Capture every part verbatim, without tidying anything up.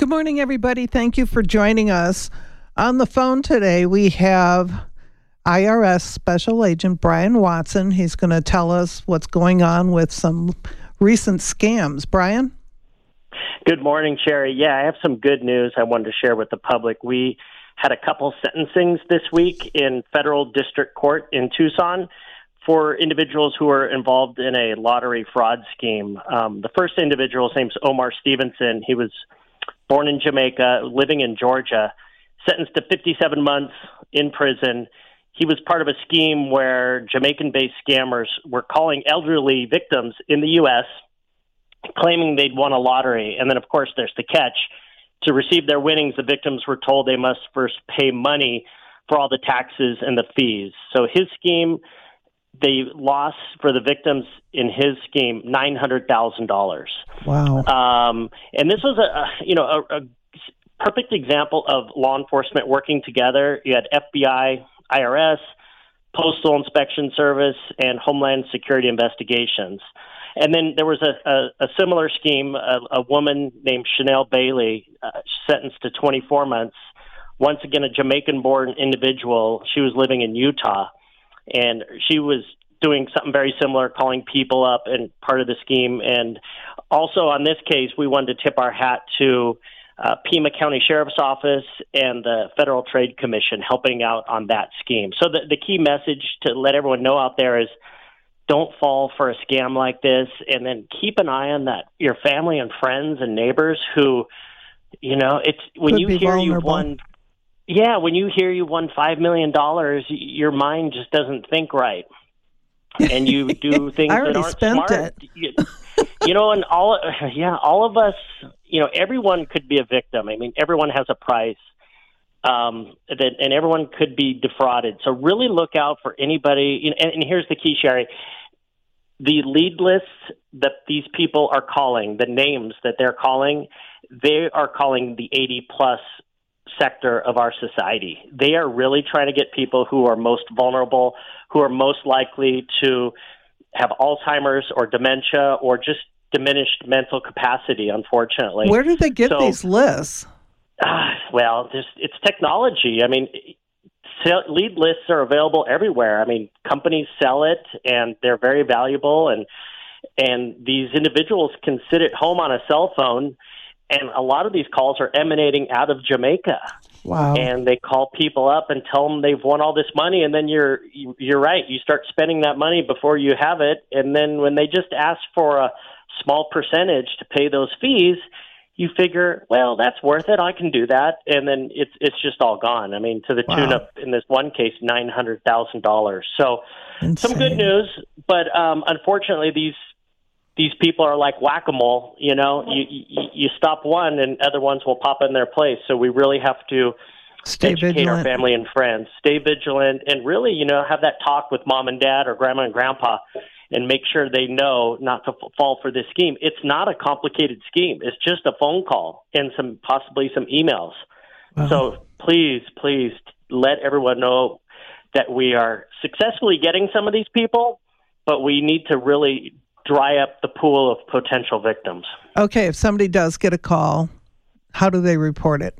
Good morning, everybody. Thank you for joining us. On the phone today, we have I R S Special Agent Brian Watson. He's going to tell us what's going on with some recent scams. Brian? Good morning, Sherry. Yeah, I have some good news I wanted to share with the public. We had a couple sentencings this week in federal district court in Tucson for individuals who were involved in a lottery fraud scheme. Um, the first individual, his name's Omar Stevenson. He was born in Jamaica, living in Georgia, sentenced to fifty-seven months in prison. He was part of a scheme where Jamaican-based scammers were calling elderly victims in the U S, claiming they'd won a lottery. And then, of course, there's the catch. To receive their winnings, the victims were told they must first pay money for all the taxes and the fees. So his scheme, they lost for the victims in his scheme nine hundred thousand dollars. Wow. Um, and this was a, a you know a, a perfect example of law enforcement working together. You had F B I, I R S, Postal Inspection Service, and Homeland Security investigations. And then there was a, a, a similar scheme, a, a woman named Chanel Bailey, uh, sentenced to twenty-four months. Once again, a Jamaican-born individual. She was living in Utah, and she was doing something very similar, calling people up and part of the scheme. And also on this case, we wanted to tip our hat to uh, Pima County Sheriff's Office and the Federal Trade Commission helping out on that scheme. So the, the key message to let everyone know out there is don't fall for a scam like this, and then keep an eye on that your family and friends and neighbors who, you know, it's when Could you be hear vulnerable. you've won. Yeah, when you hear you won five million dollars, your mind just doesn't think right, and you do things I already that aren't spent smart. it. You, you know, and all yeah, all of us, you know, everyone could be a victim. I mean, everyone has a price. Um, that, and everyone could be defrauded. So really look out for anybody. You know, and, and here's the key, Sherry. The lead lists that these people are calling, the names that they're calling, they are calling the eighty plus sector of our society. They are really trying to get people who are most vulnerable, who are most likely to have Alzheimer's or dementia or just diminished mental capacity, unfortunately. Where do they get so, these lists? Uh, well, there's, it's technology. I mean, sell, lead lists are available everywhere. I mean, companies sell it, and they're very valuable. And and these individuals can sit at home on a cell phone, and a lot of these calls are emanating out of Jamaica. Wow! And they call people up and tell them they've won all this money, and then you're you're right. You start spending that money before you have it, and then when they just ask for a small percentage to pay those fees, you figure, well, that's worth it. I can do that. And then it's it's just all gone. I mean, to the Wow. tune of, in this one case, nine hundred thousand dollars. So Insane. Some good news, but um, unfortunately, these these people are like whack-a-mole. You know, you, you, you stop one and other ones will pop in their place. So we really have to Stay educate vigilant. our family and friends, stay vigilant, and really, you know, have that talk with mom and dad or grandma and grandpa and make sure they know not to f- fall for this scheme. It's not a complicated scheme. It's just a phone call and some possibly some emails. Wow. So please, please let everyone know that we are successfully getting some of these people, but we need to really dry up the pool of potential victims. Okay, if somebody does get a call, how do they report it?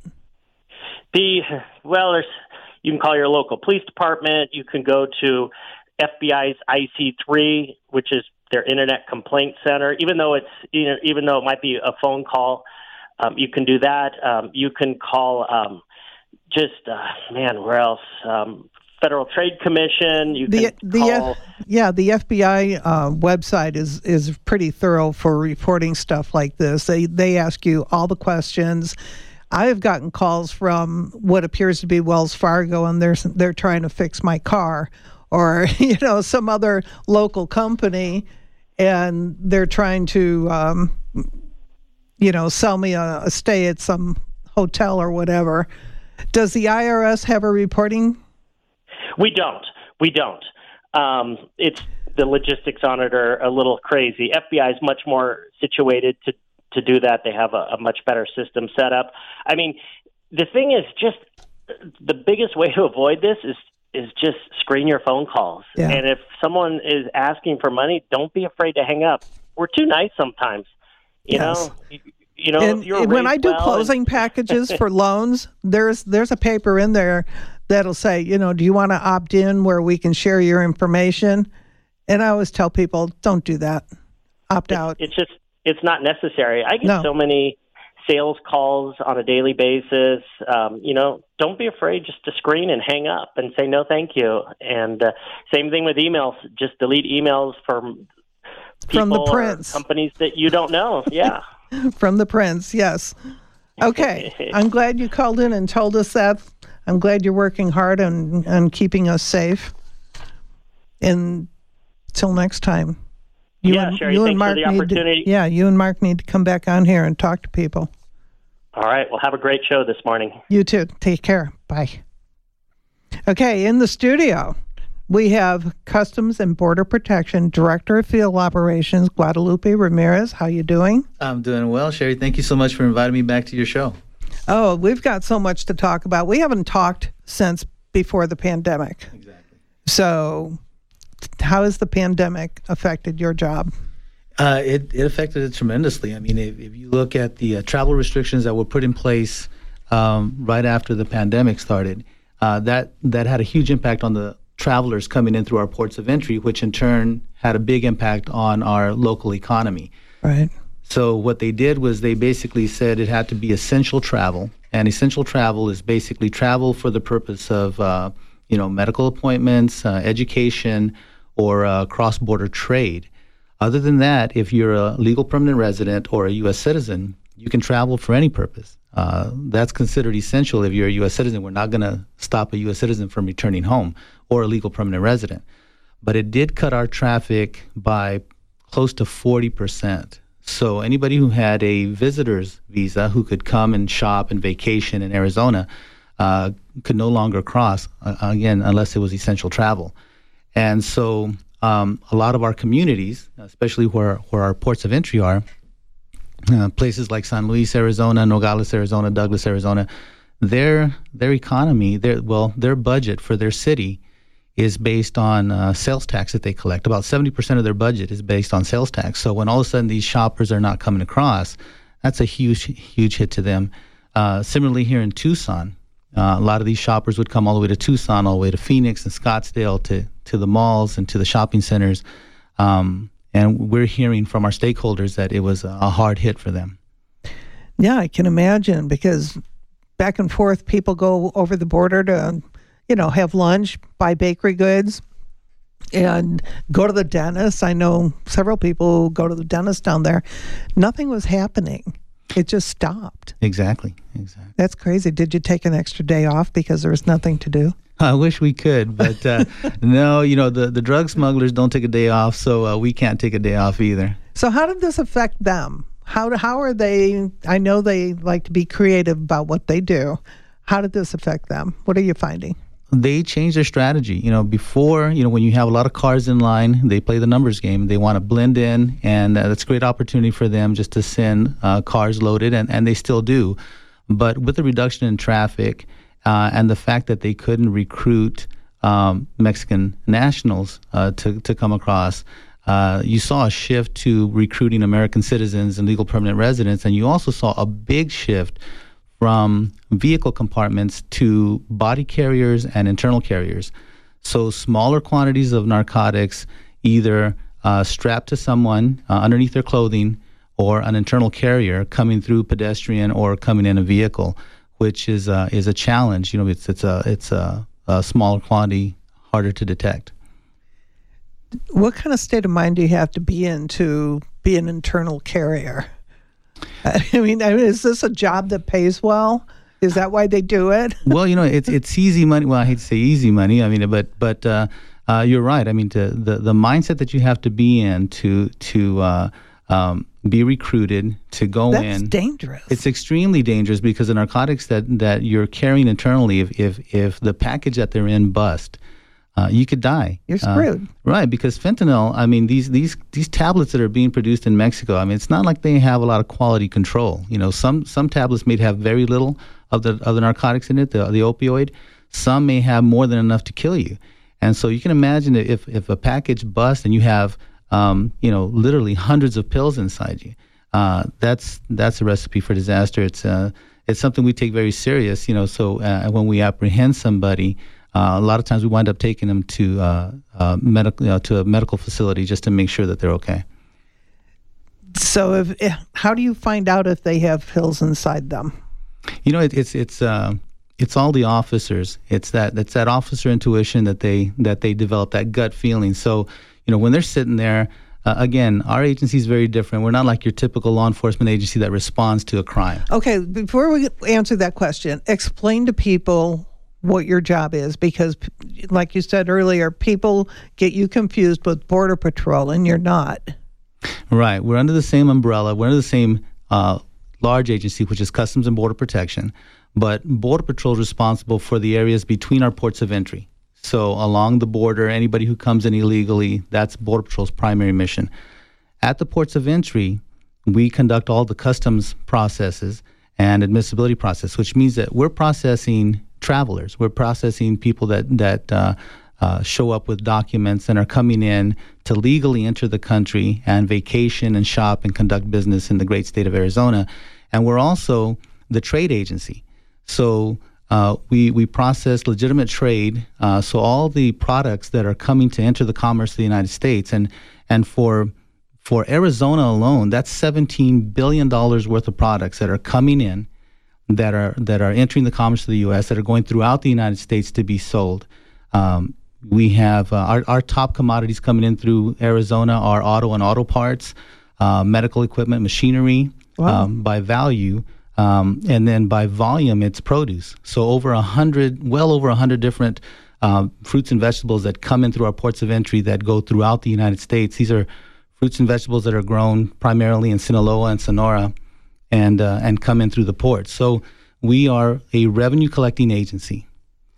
The well, there's you can call your local police department. You can go to F B I's I C three, which is their internet complaint center. Even though it's you know, even though it might be a phone call, um, you can do that. Um, you can call um, just uh, man, where else? Um, Federal Trade Commission. You The can the call. F, yeah, the F B I uh, website is is pretty thorough for reporting stuff like this. They they ask you all the questions. I have gotten calls from what appears to be Wells Fargo, and they're they're trying to fix my car, or you know some other local company, and they're trying to um, you know sell me a, a stay at some hotel or whatever. Does the I R S have a reporting? We don't. We don't. Um, it's the logistics on it are a little crazy. F B I is much more situated to, to do that. They have a, a much better system set up. I mean, the thing is just the biggest way to avoid this is is just screen your phone calls. Yeah. And if someone is asking for money, don't be afraid to hang up. We're too nice sometimes. You Yes. know, You know, and if you're when I do well closing and- packages for loans, there's there's a paper in there that'll say, you know, do you want to opt in where we can share your information? And I always tell people, don't do that. Opt it's, out. It's just it's not necessary. I get No. so many sales calls on a daily basis. Um, you know, don't be afraid just to screen and hang up and say no, thank you. And uh, same thing with emails. Just delete emails from people From the or prince. companies that you don't know. Yeah. From the prince, yes. Okay. I'm glad you called in and told us that. I'm glad you're working hard on, on keeping us safe. And till next time. You Yeah, and, Sherry, you thanks and Mark for the need opportunity. To, yeah, you and Mark need to come back on here and talk to people. All right. Well, have a great show this morning. You too. Take care. Bye. Okay, in the studio, we have Customs and Border Protection Director of Field Operations, Guadalupe Ramirez. How you doing? I'm doing well, Sherry. Thank you so much for inviting me back to your show. Oh, we've got so much to talk about. We haven't talked since before the pandemic. Exactly. So how has the pandemic affected your job? Uh, it, it affected it tremendously. I mean, if, if you look at the uh, travel restrictions that were put in place um, right after the pandemic started, uh, that, that had a huge impact on the travelers coming in through our ports of entry, which in turn had a big impact on our local economy. Right. So what they did was they basically said it had to be essential travel, and essential travel is basically travel for the purpose of, uh, you know, medical appointments, uh, education, or uh, cross-border trade. Other than that, if you're a legal permanent resident or a U S citizen, you can travel for any purpose. Uh, that's considered essential if you're a U S citizen. We're not going to stop a U S citizen from returning home or a legal permanent resident. But it did cut our traffic by close to forty percent. So anybody who had a visitor's visa who could come and shop and vacation in Arizona uh, could no longer cross, uh, again, unless it was essential travel. And so um, a lot of our communities, especially where, where our ports of entry are, uh, places like San Luis, Arizona, Nogales, Arizona, Douglas, Arizona, their their economy, their well, their budget for their city is based on uh, sales tax that they collect. About seventy percent of their budget is based on sales tax. So when all of a sudden these shoppers are not coming across, that's a huge, huge hit to them. Uh, similarly here in Tucson, uh, a lot of these shoppers would come all the way to Tucson, all the way to Phoenix and Scottsdale, to, to the malls and to the shopping centers. Um, and we're hearing from our stakeholders that it was a hard hit for them. Yeah, I can imagine, because back and forth, people go over the border to, you know, have lunch, buy bakery goods, and go to the dentist. I know several people who go to the dentist down there. Nothing was happening. It just stopped. Exactly, exactly. That's crazy. Did you take an extra day off because there was nothing to do? I wish we could, but uh, no, you know, the, the drug smugglers don't take a day off, so uh, we can't take a day off either. So how did this affect them? How how are they, I know they like to be creative about what they do. How did this affect them? What are you finding? They changed their strategy. You know, before, you know, when you have a lot of cars in line, they play the numbers game. They want to blend in, and uh, that's a great opportunity for them just to send uh, cars loaded, and, and they still do. But with the reduction in traffic uh, and the fact that they couldn't recruit um, Mexican nationals uh, to, to come across, uh, you saw a shift to recruiting American citizens and legal permanent residents, and you also saw a big shift from vehicle compartments to body carriers and internal carriers. So smaller quantities of narcotics either uh, strapped to someone uh, underneath their clothing, or an internal carrier coming through pedestrian or coming in a vehicle, which is uh, is a challenge. You know, it's it's a it's a, a smaller quantity, harder to detect. What kind of state of mind do you have to be in to be an internal carrier? I mean, I mean, is this a job that pays well? Is that why they do it? Well, you know, it's it's easy money. Well, I hate to say easy money. I mean, but but uh, uh, you're right. I mean, to, the the mindset that you have to be in to to uh, um, be recruited to go That's in. That's dangerous. It's extremely dangerous, because the narcotics that, that you're carrying internally, if if if the package that they're in bust, Uh, you could die. You're screwed. Uh, right, because fentanyl, I mean, these these these tablets that are being produced in Mexico, I mean, it's not like they have a lot of quality control. You know, some some tablets may have very little of the of the narcotics in it, the the opioid. Some may have more than enough to kill you. And so you can imagine that if, if a package busts and you have, um, you know, literally hundreds of pills inside you, uh, that's that's a recipe for disaster. It's uh, it's something we take very serious. You know, so uh, when we apprehend somebody, uh, a lot of times we wind up taking them to uh, uh, medical uh, to a medical facility just to make sure that they're okay. So, if, how do you find out if they have pills inside them? You know, it, it's it's uh, it's all the officers. It's that it's that officer intuition that they that they develop, that gut feeling. So, you know, when they're sitting there, uh, again, our agency is very different. We're not like your typical law enforcement agency that responds to a crime. Okay, before we answer that question, explain to people what your job is, because, like you said earlier, people get you confused with Border Patrol, and you're not. Right. We're under the same umbrella. We're under the same uh, large agency, which is Customs and Border Protection. But Border Patrol is responsible for the areas between our ports of entry. So along the border, anybody who comes in illegally, that's Border Patrol's primary mission. At the ports of entry, we conduct all the customs processes and admissibility process, which means that we're processing travelers. We're processing people that, that uh, Uh, show up with documents and are coming in to legally enter the country and vacation and shop and conduct business in the great state of Arizona. And we're also the trade agency. So uh, we we process legitimate trade. Uh, so all the products that are coming to enter the commerce of the United States, and and for for Arizona alone, that's seventeen billion dollars worth of products that are coming in, that are that are entering the commerce of the U S, that are going throughout the United States to be sold. Um, We have uh, our, our top commodities coming in through Arizona are auto and auto parts, uh, medical equipment, machinery. Wow. um, by value, um, and then by volume, it's produce. So over a hundred, well over a hundred different uh, fruits and vegetables that come in through our ports of entry that go throughout the United States. These are fruits and vegetables that are grown primarily in Sinaloa and Sonora, and uh, and come in through the ports. So we are a revenue collecting agency.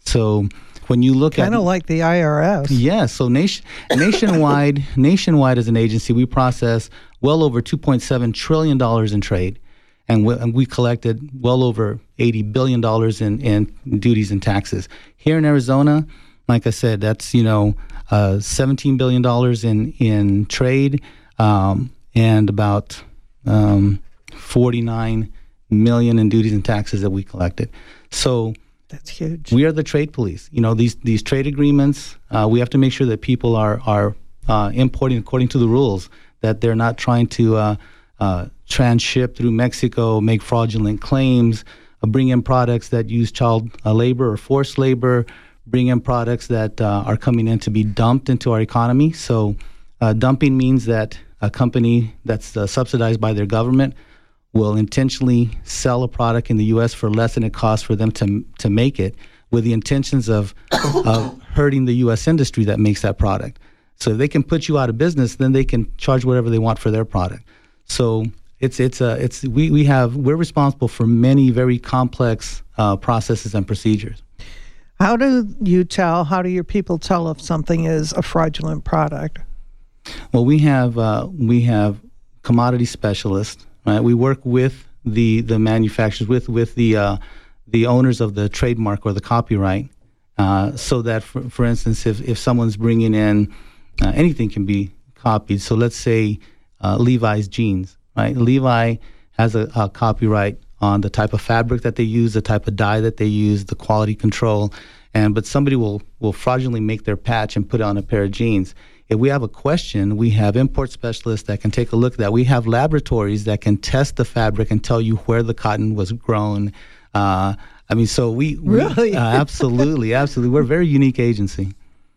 So when you look kind at kind of like the I R S. Yeah, so nation, nationwide, nationwide as an agency, we process well over two point seven trillion dollars in trade, and we, and we collected well over eighty billion dollars in, in duties and taxes. Here in Arizona, like I said, that's, you know, uh, seventeen billion dollars in, in trade, um, and about um, forty-nine million dollars in duties and taxes that we collected. So that's huge. We are the trade police. You know, these these trade agreements, uh, we have to make sure that people are are uh, importing according to the rules, that they're not trying to uh, uh, transship through Mexico, make fraudulent claims, uh, bring in products that use child uh, labor or forced labor, bring in products that uh, are coming in to be dumped into our economy. So uh, dumping means that a company that's uh, subsidized by their government will intentionally sell a product in the U S for less than it costs for them to to make it, with the intentions of, of hurting the U S industry that makes that product. So if they can put you out of business, then they can charge whatever they want for their product. So it's it's a it's we, we have we're responsible for many very complex uh, processes and procedures. How do you tell? How do your people tell if something is a fraudulent product? Well, we have uh, we have commodity specialists. Right, we work with the the manufacturers, with with the uh, the owners of the trademark or the copyright, uh, so that, for, for instance, if, if someone's bringing in uh, anything can be copied. So let's say uh, Levi's jeans, right? Levi has a, a copyright on the type of fabric that they use, the type of dye that they use, the quality control, and but somebody will will fraudulently make their patch and put it on a pair of jeans. If we have a question, we have import specialists that can take a look at that. We have laboratories that can test the fabric and tell you where the cotton was grown. Uh, I mean, so we, we really uh, absolutely, absolutely. We're a very unique agency.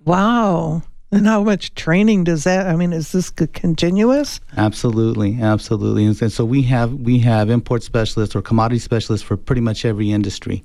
Wow. And how much training does that? I mean, is this continuous? Absolutely, absolutely. And, and so we have we have import specialists or commodity specialists for pretty much every industry.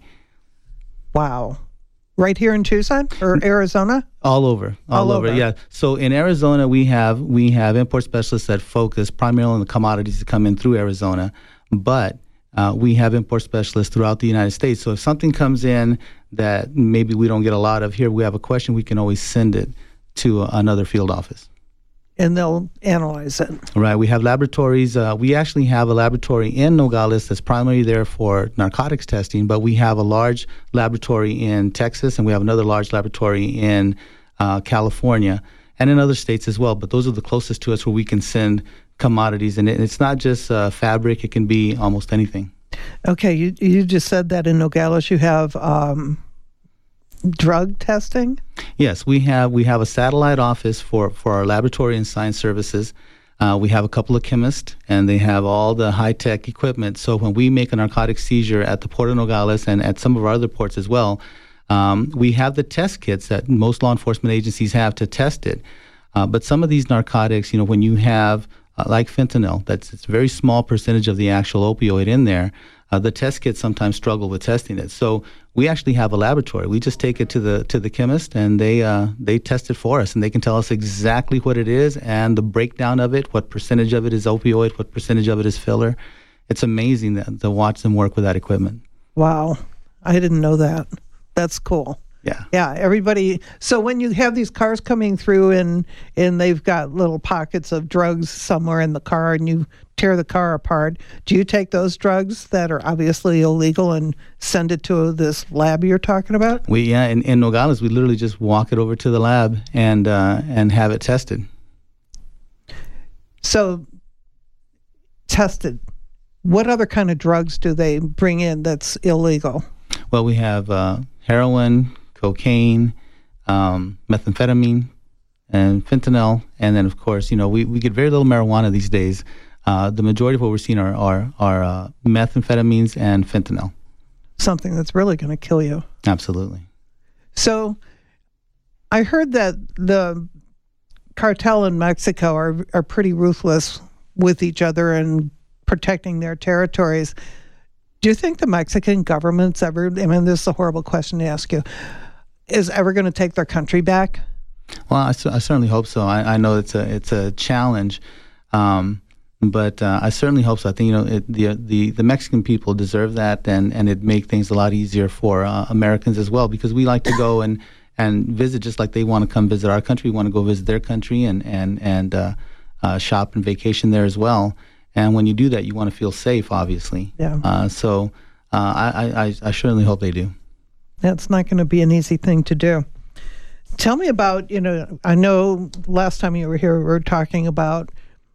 Wow. Right here in Tucson or Arizona? All over, all, all over. over. Yeah. So in Arizona, we have we have import specialists that focus primarily on the commodities that come in through Arizona, but uh, we have import specialists throughout the United States. So if something comes in that maybe we don't get a lot of here, we have a question, we can always send it to uh, another field office. And they'll analyze it. Right. We have laboratories. Uh, we actually have a laboratory in Nogales that's primarily there for narcotics testing, but we have a large laboratory in Texas, and we have another large laboratory in uh, California and in other states as well. But those are the closest to us where we can send commodities, and it, it's not just uh, fabric; it can be almost anything. Okay, you you just said that in Nogales you have um, drug testing. Yes, we have we have a satellite office for, for our laboratory and science services. Uh, we have a couple of chemists, and they have all the high-tech equipment. So when we make a narcotic seizure at the Port of Nogales and at some of our other ports as well, um, we have the test kits that most law enforcement agencies have to test it. Uh, but some of these narcotics, you know, when you have, uh, like fentanyl, that's it's a very small percentage of the actual opioid in there, uh, the test kits sometimes struggle with testing it. So we actually have a laboratory. We just take it to the to the chemist, and they uh, they test it for us, and they can tell us exactly what it is and the breakdown of it, what percentage of it is opioid, what percentage of it is filler. It's amazing that, to watch them work with that equipment. Wow, I didn't know that. That's cool. Yeah. Yeah, everybody. So when you have these cars coming through and and they've got little pockets of drugs somewhere in the car, and you tear the car apart, do you take those drugs that are obviously illegal and send it to this lab you're talking about? We yeah, in, in Nogales, we literally just walk it over to the lab and uh, and have it tested. So tested. What other kind of drugs do they bring in that's illegal? Well, we have uh, heroin, cocaine, um, methamphetamine, and fentanyl, and then of course, you know, we, we get very little marijuana these days. Uh, the majority of what we're seeing are are, are uh, methamphetamines and fentanyl. Something that's really going to kill you. Absolutely. So, I heard that the cartel in Mexico are are pretty ruthless with each other and protecting their territories. Do you think the Mexican government's ever, I mean, this is a horrible question to ask you, is ever going to take their country back? Well, I, I certainly hope so. I, I know it's a it's a challenge, um, but uh, I certainly hope so. I think, you know, it, the the the Mexican people deserve that, and, and it'd make things a lot easier for uh, Americans as well, because we like to go and, and visit just like they want to come visit our country. We want to go visit their country and and and uh, uh, shop and vacation there as well. And when you do that, you want to feel safe, obviously. Yeah. Uh, so uh, I, I, I certainly hope they do. That's not going to be an easy thing to do. Tell me about, you know, I know last time you were here, we were talking about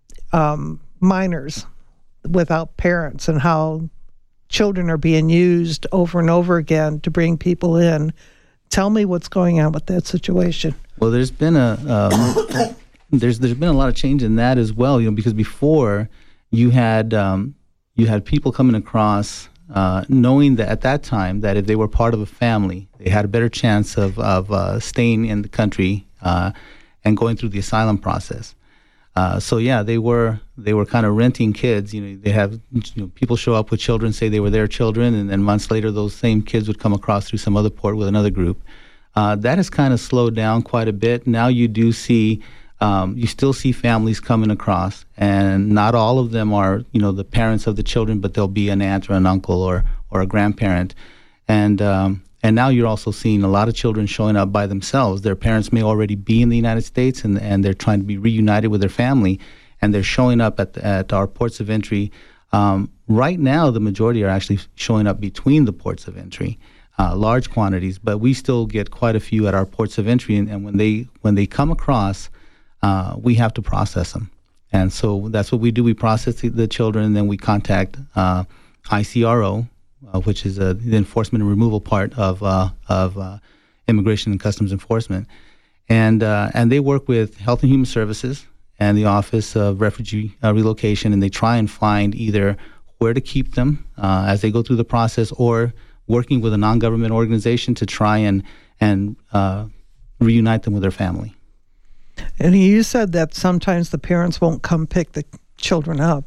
um, minors without parents and how children are being used over and over again to bring people in. Tell me what's going on with that situation. Well, there's been a um, there's there's been a lot of change in that as well, you know, because before you had um, you had people coming across uh, knowing that at that time that if they were part of a family, they had a better chance of of uh, staying in the country uh, and going through the asylum process. Uh, so yeah, they were they were kind of renting kids. You know, they have you know, people show up with children, say they were their children, and then months later, those same kids would come across through some other port with another group. Uh, that has kind of slowed down quite a bit. Now you do see. Um, you still see families coming across, and not all of them are, you know, the parents of the children, but there'll be an aunt or an uncle or or a grandparent, and um, and now you're also seeing a lot of children showing up by themselves. Their parents may already be in the United States, and and they're trying to be reunited with their family, and they're showing up at the, at our ports of entry. Um, right now, the majority are actually showing up between the ports of entry, uh, large quantities, but we still get quite a few at our ports of entry, and, and when they when they come across. Uh, we have to process them. And so that's what we do. We process the, the children, and then we contact uh, I C R O, uh, which is uh, the enforcement and removal part of uh, of uh, Immigration and Customs Enforcement. And uh, and they work with Health and Human Services and the Office of Refugee uh, Relocation, and they try and find either where to keep them uh, as they go through the process, or working with a non-government organization to try and, and uh, reunite them with their family. And you said that sometimes the parents won't come pick the children up.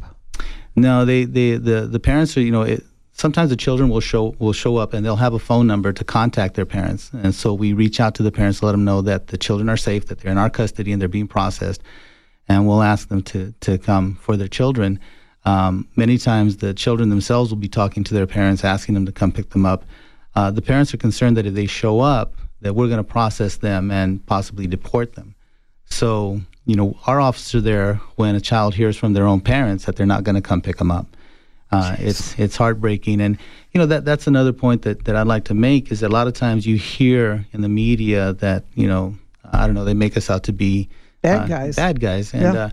No, they, they the, the parents are, you know, it, sometimes the children will show will show up and they'll have a phone number to contact their parents. And so we reach out to the parents to let them know that the children are safe, that they're in our custody and they're being processed. And we'll ask them to, to come for their children. Um, many times the children themselves will be talking to their parents, asking them to come pick them up. Uh, the parents are concerned that if they show up, that we're going to process them and possibly deport them. So, you know, our officer there, when a child hears from their own parents that they're not going to come pick them up, uh, it's it's heartbreaking. And, you know, that that's another point that, that I'd like to make is that a lot of times you hear in the media that, you know, I don't know, they make us out to be bad uh, guys. Bad guys. And, yeah. uh,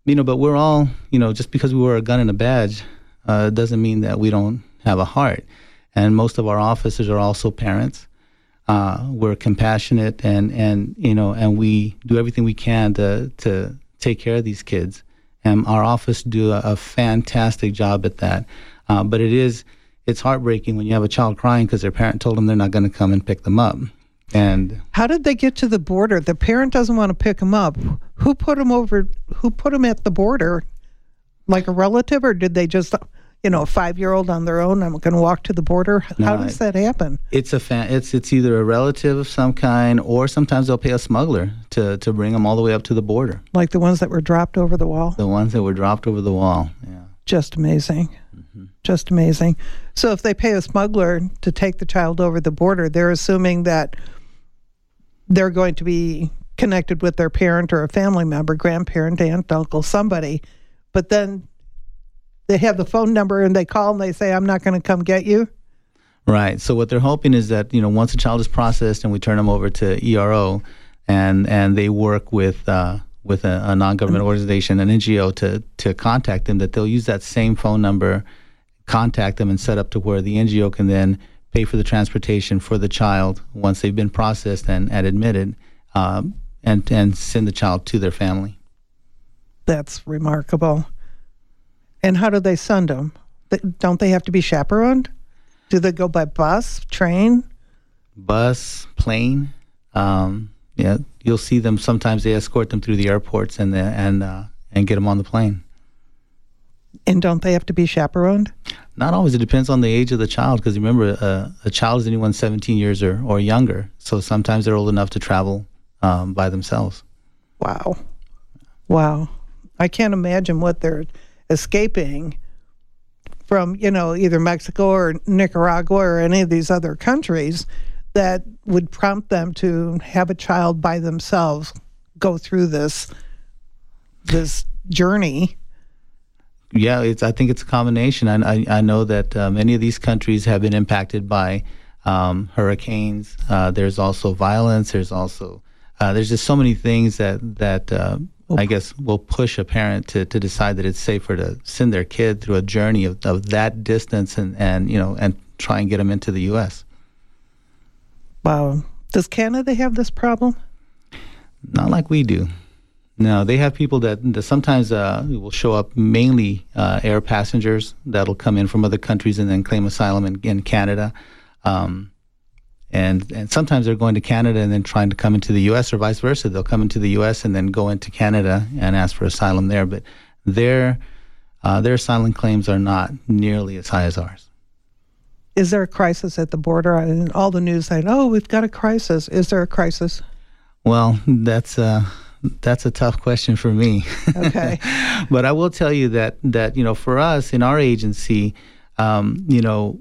You know, but we're all, you know, just because we wear a gun and a badge uh, doesn't mean that we don't have a heart. And most of our officers are also parents. Uh, we're compassionate, and, and you know, and we do everything we can to to take care of these kids. And our office do a, a fantastic job at that. Uh, but it is, it's heartbreaking when you have a child crying because their parent told them they're not going to come and pick them up. And how did they get to the border? The parent doesn't want to pick them up. Who put them over? Who put them at the border? Like a relative, or did they just, you know, a five-year-old on their own? I'm going to walk to the border. No, How does that happen? It's a fa- it's it's either a relative of some kind, or sometimes they'll pay a smuggler to to bring them all the way up to the border. Like the ones that were dropped over the wall. The ones that were dropped over the wall. Yeah. Just amazing. Mm-hmm. Just amazing. So if they pay a smuggler to take the child over the border, they're assuming that they're going to be connected with their parent or a family member, grandparent, aunt, uncle, somebody. But then they have the phone number and they call and they say, I'm not going to come get you. Right. So what they're hoping is that, you know, once a child is processed and we turn them over to E R O and and they work with uh, with a, a non-government organization, an N G O, to, to contact them, that they'll use that same phone number, contact them, and set up to where the N G O can then pay for the transportation for the child once they've been processed and, and admitted, um, and, and send the child to their family. That's remarkable. And how do they send them? Don't they have to be chaperoned? Do they go by bus, train? Bus, plane. Um, yeah, you'll see them. Sometimes they escort them through the airports and the, and uh, and get them on the plane. And don't they have to be chaperoned? Not always. It depends on the age of the child, because remember, uh, a child is anyone seventeen years or, or younger. So sometimes they're old enough to travel um, by themselves. Wow. Wow. I can't imagine what they're escaping from, you know, either Mexico or Nicaragua or any of these other countries that would prompt them to have a child by themselves go through this this journey. Yeah, it's. I think it's a combination. I, I, I know that uh, many of these countries have been impacted by um, hurricanes. Uh, there's also violence. There's also uh, there's just so many things that that uh, I guess will push a parent to, to decide that it's safer to send their kid through a journey of, of that distance and, and you know and try and get them into the U S. Wow. Does Canada have this problem? Not like we do. No, they have people that, that sometimes uh, will show up, mainly uh, air passengers that'll come in from other countries and then claim asylum in, in Canada. Um, and and sometimes they're going to Canada and then trying to come into the U S, or vice versa. They'll come into the U S and then go into Canada and ask for asylum there. But their uh, their asylum claims are not nearly as high as ours. Is there a crisis at the border? I mean, all the news saying, "Oh, we've got a crisis." Is there a crisis? Well, that's uh, that's a tough question for me. Okay. But I will tell you that that you know, for us in our agency, um, you know,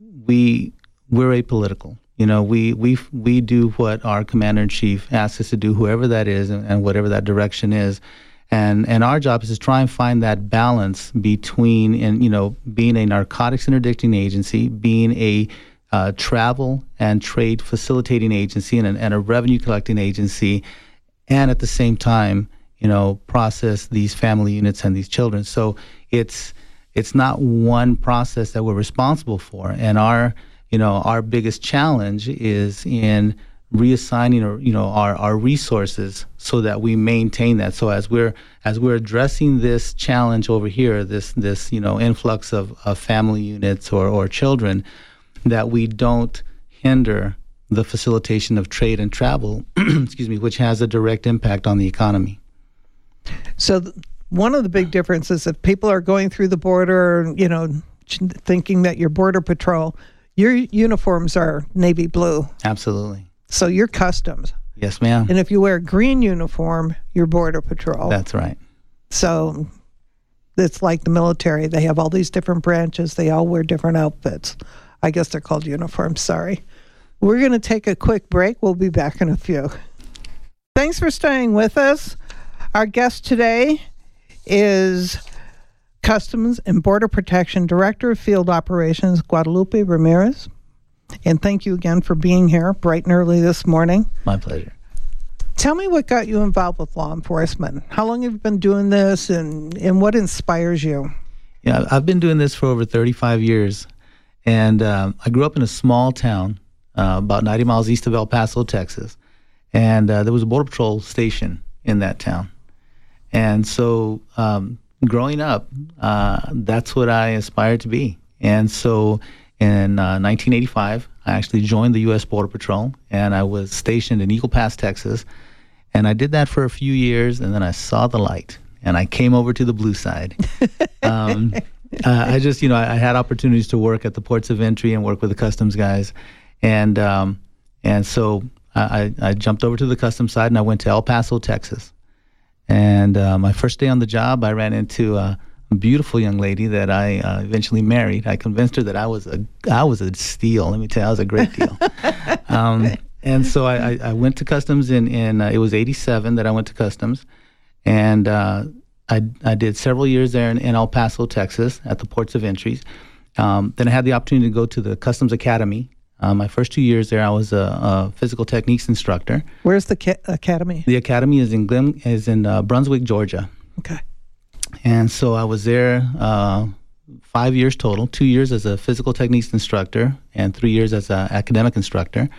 we we're apolitical. You know, we we we do what our commander in chief asks us to do, whoever that is, and, and whatever that direction is. And and our job is to try and find that balance between, and you know, being a narcotics interdicting agency, being a uh, travel and trade facilitating agency, and, an, and a revenue collecting agency, and at the same time, you know, process these family units and these children. So it's it's not one process that we're responsible for. And our you know our biggest challenge is in reassigning, or you know our, our resources so that we maintain that. So as we're as we're addressing this challenge over here, this this you know influx of, of family units or, or children, that we don't hinder the facilitation of trade and travel, excuse me, which has a direct impact on the economy. So th- one of the big differences, if people are going through the border, you know, thinking that you're Border Patrol, your uniforms are navy blue. Absolutely. So you're customs. Yes, ma'am. And if you wear a green uniform, you're Border Patrol. That's right. So it's like the military. They have all these different branches. They all wear different outfits. I guess they're called uniforms. Sorry. We're going to take a quick break. We'll be back in a few. Thanks for staying with us. Our guest today is Customs and Border Protection Director of Field Operations, Guadalupe Ramirez. And thank you again for being here bright and early this morning. My pleasure. Tell me what got you involved with law enforcement. How long have you been doing this, and, and what inspires you? Yeah, I've been doing this for over thirty-five years. And um, I grew up in a small town uh, about ninety miles east of El Paso, Texas. And uh, there was a Border Patrol station in that town. And so um, growing up, uh, that's what I aspired to be. And so in uh, nineteen eighty-five, I actually joined the U S Border Patrol, and I was stationed in Eagle Pass, Texas. And I did that for a few years, and then I saw the light, and I came over to the blue side. um, uh, I just, you know, I, I had opportunities to work at the ports of entry and work with the customs guys. And um, and so I, I jumped over to the customs side, and I went to El Paso, Texas. And uh, my first day on the job, I ran into a beautiful young lady that I uh, eventually married. I convinced her that I was a I was a steal. Let me tell you, I was a great deal. um, and so I, I, I went to customs in, in uh, it was eighty-seven that I went to customs. And uh, I, I did several years there in, in El Paso, Texas, at the ports of entries. Um, then I had the opportunity to go to the Customs Academy. Uh, my first two years there, I was a, a physical techniques instructor. Where's the ca- academy? The academy is in Glen, is in uh, Brunswick, Georgia. Okay. And so I was there uh, five years total, two years as a physical techniques instructor and three years as an academic instructor.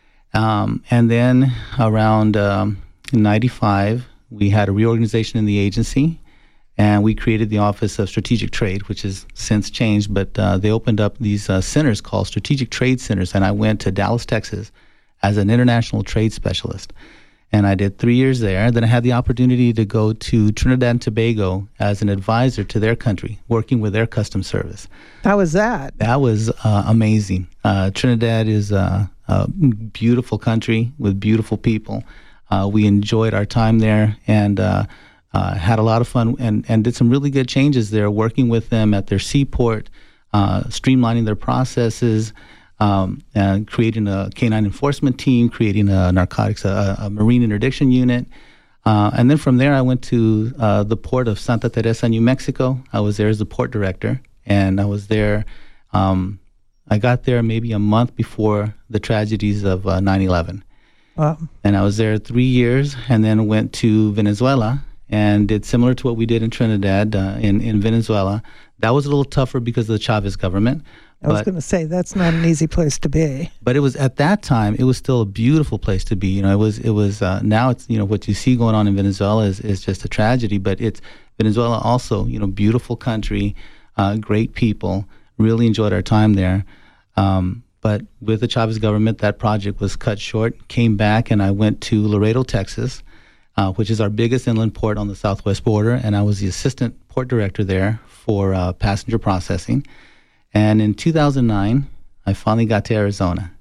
Um, and then around um, ninety-five, we had a reorganization in the agency, and we created the Office of Strategic Trade, which has since changed, but uh, they opened up these uh, centers called Strategic Trade Centers, and I went to Dallas, Texas as an international trade specialist. And I did three years there. Then I had the opportunity to go to Trinidad and Tobago as an advisor to their country, working with their customs service. How was that? That was uh, amazing. Uh, Trinidad is a, a beautiful country with beautiful people. Uh, we enjoyed our time there and uh, uh, had a lot of fun and, and did some really good changes there, working with them at their seaport, uh, streamlining their processes, um, and creating a canine enforcement team, creating a narcotics, a, a marine interdiction unit. Uh, and then from there, I went to uh, the port of Santa Teresa, New Mexico. I was there as the port director, and I was there. Um, I got there maybe a month before the tragedies of uh, nine eleven. Wow. And I was there three years and then went to Venezuela and did similar to what we did in Trinidad uh, in, in Venezuela. That was a little tougher because of the Chavez government. I was going to say, that's not an easy place to be. But it was, at that time, it was still a beautiful place to be. You know, it was, it was, uh, now it's, you know, what you see going on in Venezuela is, is just a tragedy, but it's, Venezuela also, you know, beautiful country, uh, great people, really enjoyed our time there. Um, But with the Chavez government, that project was cut short, came back, and I went to Laredo, Texas, uh, which is our biggest inland port on the southwest border, and I was the assistant port director there for uh, passenger processing. And in two thousand nine, I finally got to Arizona.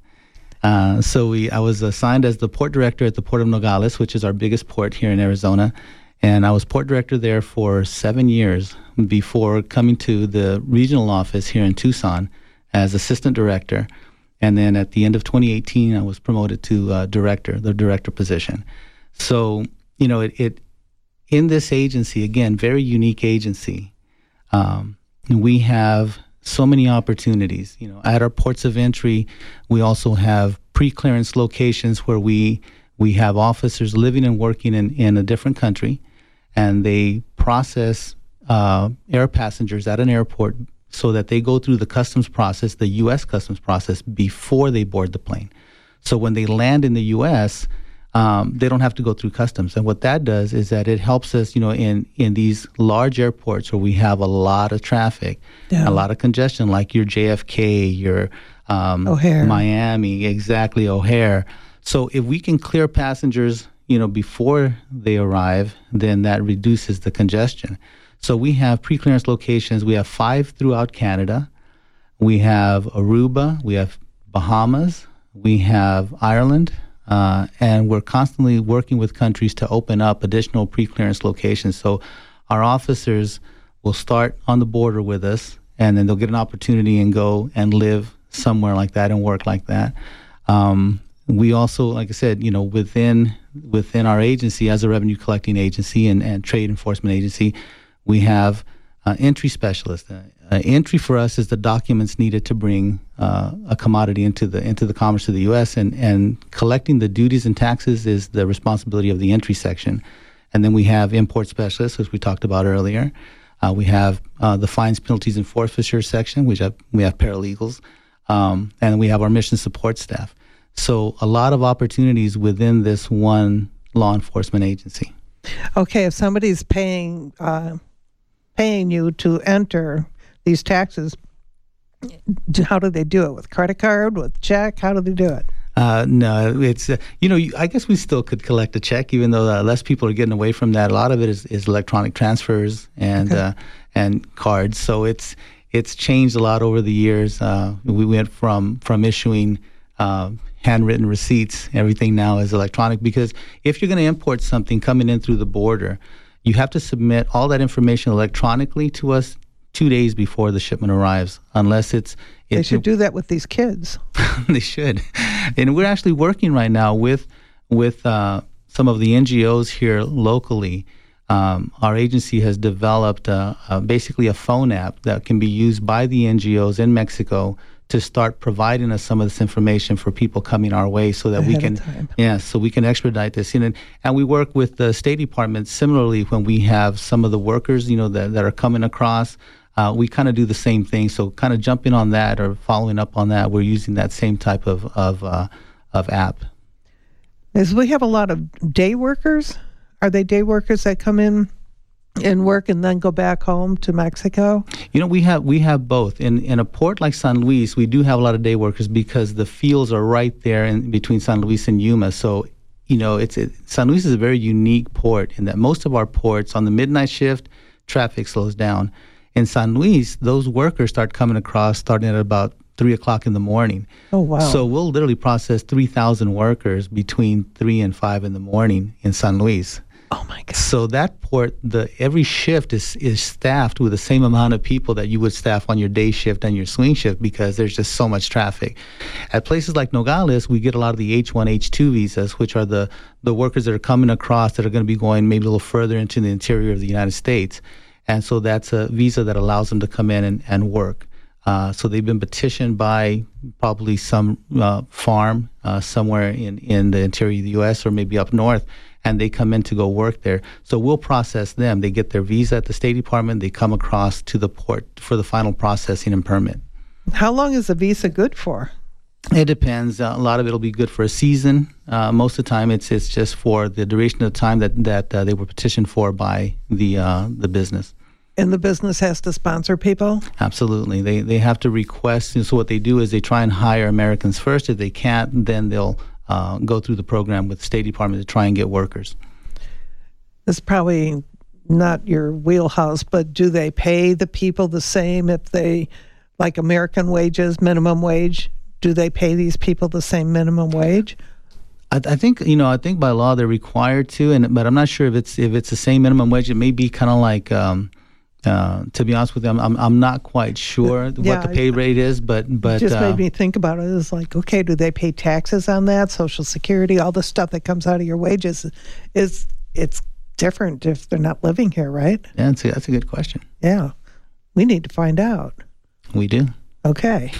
Uh, so we, I was assigned as the port director at the Port of Nogales, which is our biggest port here in Arizona, and I was port director there for seven years before coming to the regional office here in Tucson as assistant director. And then at the end of twenty eighteen, I was promoted to uh, director, the director position. So, you know, it, it in this agency, again, very unique agency, um, we have so many opportunities. You know, at our ports of entry, we also have pre-clearance locations where we we have officers living and working in, in a different country, and they process uh, air passengers at an airport so that they go through the customs process, the U S customs process, before they board the plane. So when they land in the U S, um, they don't have to go through customs. And what that does is that it helps us, you know, in, in these large airports where we have a lot of traffic, yeah. a lot of congestion, like your J F K, your um, O'Hare. Miami, exactly, O'Hare. So if we can clear passengers, you know, before they arrive, then that reduces the congestion. So we have pre-clearance locations. We have five throughout Canada. We have Aruba. We have Bahamas. We have Ireland. Uh, and we're constantly working with countries to open up additional pre-clearance locations. So our officers will start on the border with us, and then they'll get an opportunity and go and live somewhere like that and work like that. Um, we also, like I said, you know, within within our agency as a revenue collecting agency and, and trade enforcement agency, we have uh, entry specialists, uh, uh, entry for us is the documents needed to bring uh, a commodity into the into the commerce of the U S and and collecting the duties and taxes is the responsibility of the entry section. And then we have import specialists, as we talked about earlier. Uh, we have uh, the fines, penalties, and forfeiture section. We have we have paralegals, um, and we have our mission support staff. So a lot of opportunities within this one law enforcement agency. Okay, if somebody's paying uh, paying you to enter these taxes, how do they do it? With credit card, with check? How do they do it? Uh, no, it's, uh, you know, I guess we still could collect a check, even though uh, less people are getting away from that. A lot of it is, is electronic transfers and okay. uh, and cards. So it's it's changed a lot over the years. Uh, we went from, from issuing uh, handwritten receipts. Everything now is electronic, because if you're going to import something coming in through the border, you have to submit all that information electronically to us two days before the shipment arrives, unless it's... They should do that with these kids. They should. And we're actually working right now with with uh, some of the N G Os here locally. Um, our agency has developed uh, uh, basically a phone app that can be used by the N G Os in Mexico to start providing us some of this information for people coming our way, so that Ahead we can, of time. yeah, so we can expedite this. And and we work with the State Department similarly when we have some of the workers, you know, that that are coming across. Uh, we kind of do the same thing. So kind of jumping on that or following up on that, we're using that same type of of uh, of app. Is we have a lot of day workers? Are they day workers that come in and work and then go back home to Mexico? You know, we have we have both. In in a port like San Luis, we do have a lot of day workers because the fields are right there in between San Luis and Yuma. So, you know, it's it, San Luis is a very unique port in that most of our ports on the midnight shift, traffic slows down. In San Luis, those workers start coming across starting at about three o'clock in the morning. Oh, wow. So we'll literally process three thousand workers between three and five in the morning in San Luis. Oh, my God. So that port, the every shift is, is staffed with the same amount of people that you would staff on your day shift and your swing shift, because there's just so much traffic. At places like Nogales, we get a lot of the H one, H two visas, which are the, the workers that are coming across that are going to be going maybe a little further into the interior of the United States. And so that's a visa that allows them to come in and, and work. Uh, so they've been petitioned by probably some uh, farm uh, somewhere in, in the interior of the U S or maybe up north, and they come in to go work there. So we'll process them. They get their visa at the State Department. They come across to the port for the final processing and permit. How long is a visa good for? It depends. Uh, a lot of it will be good for a season. Uh, most of the time, it's it's just for the duration of time that that uh, they were petitioned for by the uh, the business. And the business has to sponsor people? Absolutely. They they have to request. And so what they do is they try and hire Americans first. If they can't, then they'll uh, go through the program with the State Department to try and get workers. It's probably not your wheelhouse, but do they pay the people the same if they, like American wages, minimum wage? Do they pay these people the same minimum wage? I, I think you know. I think by law they're required to, and but I'm not sure if it's if it's the same minimum wage. It may be kind of like. Um, Uh, to be honest with you, I'm I'm, I'm not quite sure yeah, what the pay rate is, but but it just uh, made me think about it. It's like, okay, do they pay taxes on that, Social Security, all the stuff that comes out of your wages? Is it's different if they're not living here, right? Yeah, that's a, that's a good question. Yeah, we need to find out. We do. Okay.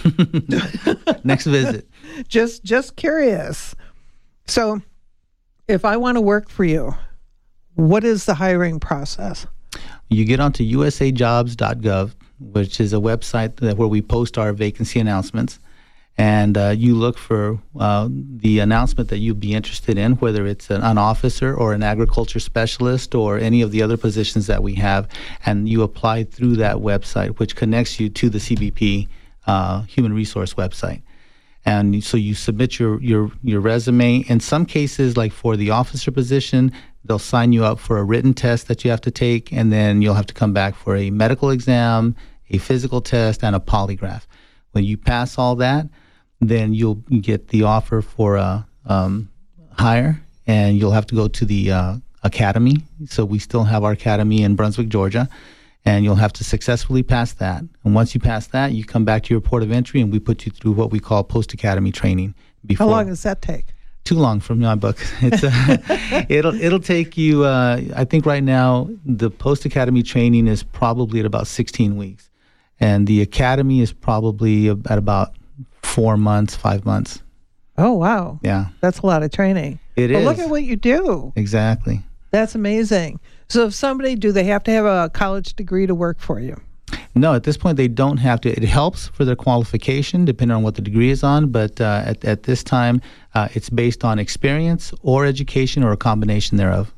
Next visit. Just just curious. So, if I want to work for you, what is the hiring process? You get onto U S A jobs dot gov, which is a website that, where we post our vacancy announcements, and uh, you look for uh, the announcement that you'd be interested in, whether it's an, an officer or an agriculture specialist or any of the other positions that we have, and you apply through that website, which connects you to the C B P uh, human resource website. And so you submit your, your, your resume. In some cases, like for the officer position, they'll sign you up for a written test that you have to take, and then you'll have to come back for a medical exam, a physical test, and a polygraph. When you pass all that, then you'll get the offer for a um, hire, and you'll have to go to the uh, academy. So we still have our academy in Brunswick, Georgia, and you'll have to successfully pass that. And once you pass that, you come back to your port of entry, and we put you through what we call post-academy training. Before. How long does that take? Too long from my book. It's uh, it'll it'll take you. Uh, I think right now the post academy training is probably at about sixteen weeks, and the academy is probably at about four months, five months. Oh, wow. Yeah. That's a lot of training. It but is. Look at what you do. Exactly. That's amazing. So if somebody, do they have to have a college degree to work for you? No, at this point, they don't have to. It helps for their qualification, depending on what the degree is on. But uh, at, at this time, uh, it's based on experience or education or a combination thereof.